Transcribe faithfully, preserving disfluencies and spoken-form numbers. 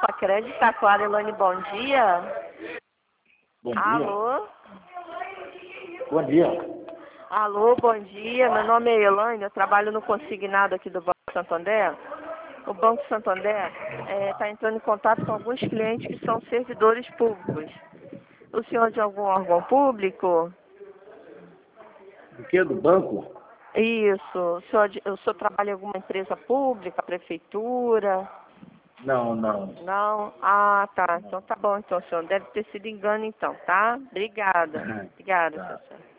Sicredi Taquara, Elane, bom dia. Bom dia. Alô? Bom dia. Alô, bom dia. Meu nome é Elane, eu trabalho no consignado aqui do Banco Santander. O Banco Santander está entrando em contato com alguns clientes que são servidores públicos. O senhor é de algum órgão público? Do que? Do banco? Isso. O senhor, de- o senhor trabalha em alguma empresa pública, prefeitura? Não, não. Não? Ah, tá. Então tá bom, então, senhor. Deve ter sido engano, então, tá? Obrigada. Obrigada, Tá. senhor.